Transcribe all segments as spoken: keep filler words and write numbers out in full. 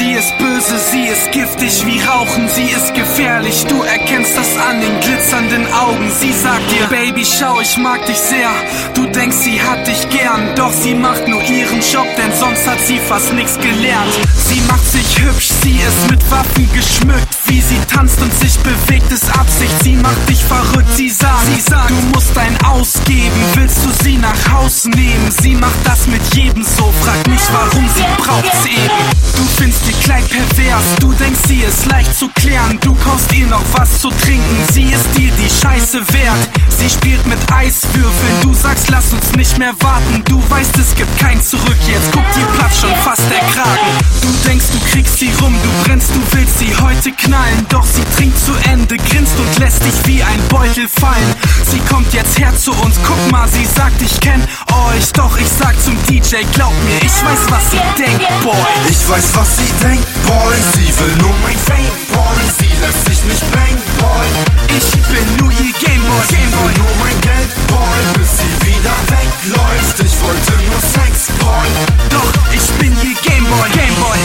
Sie ist böse, sie ist giftig wie Rauchen, sie ist gefährlich, du erkennst das an den glitzernden Augen. Sie sagt dir, Baby, schau, ich mag dich sehr. Du denkst, sie hat dich gern, doch sie macht nur ihren Job, denn sonst hat sie fast nichts gelernt. Sie macht sich hübsch, sie ist mit Waffen geschmückt. Wie sie tanzt und sich bewegt, ist Absicht, sie macht dich verrückt. Sie sagt, sie sagt, du musst ein Ausgeben, willst du sie nach Haus nehmen? Sie macht das mit jedem so, frag nicht warum, sie braucht's eben. Du findest ihr Kleid pervers, du denkst, sie ist leicht zu klären. Du kaufst ihr noch was zu trinken, sie ist dir die Scheiße wert. Sie spielt mit Eiswürfeln, du sagst, lass uns nicht mehr warten. Du weißt, es gibt kein Zurück, jetzt guckt dir platzt schon fast der Kragen. Du denkst, du kriegst sie rum, du brennst, du willst sie heute knallen. Doch sie trinkt zu Ende, grinst und lässt dich wie ein Beutel fallen. Sie kommt jetzt her zu uns, guck mal, sie sagt, ich kenn euch. Doch ich sag zum D J, glaub mir, ich weiß, was sie denkt, boy. Ich weiß, was sie denkt, boy. Sie will nur mein Fame, boy. Sie lässt sich nicht bang, boy. Ich bin nur ihr Gameboy, Sie will nur mein Geld, boy, bis sie wieder wegläuft. Ich wollte nur Sex, boy. Doch ich bin ihr Gameboy, Gameboy.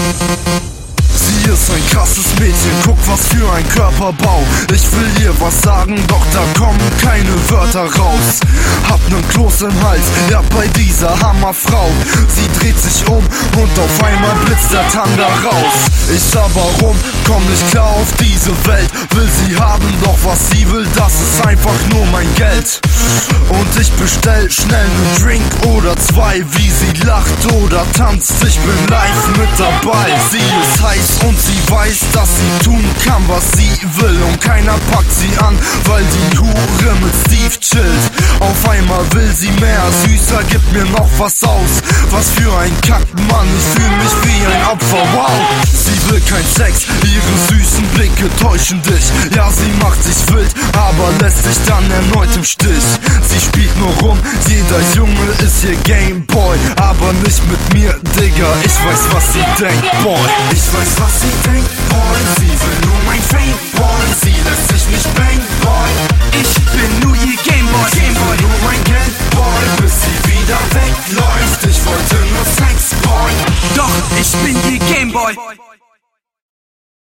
Sie ist ein krasses Mädchen, guck was für ein Körperbau. Ich will ihr was sagen, doch da kommen keine Wörter raus. Hab nen Kloß im Hals, ja bei dieser Hammerfrau. Sie dreht sich um und auf einmal blitzt der Tanga raus. Ich sag warum, komm nicht klar auf diese Welt. Will sie haben, doch was sie will, das ist einfach nur mein Geld. Und ich bestell schnell nen Drink oder zwei. Wie sie lacht oder tanzt, ich bin live mit dabei. Sie ist heiß und sie weiß, dass sie tun kann, was sie will. Und keiner packt sie an, weil die Hure mit Steve chillt. Auf einmal will sie mehr, süßer, gibt mir noch was aus. Was für ein Kackmann, ich fühl mich wie ein Opfer, wow. Sie will kein Sex, ihre süßen Blicke täuschen dich. Ja, sie macht sich wild, aber lässt dich dann erneut im Stich. Sie spielt nur rum, jeder Junge ist ihr Gameboy. Aber nicht mit mir, Digga, ich weiß, was sie denkt, boy. Ich weiß, was sie denkt, boy. Sie will nur mein Fame, boy.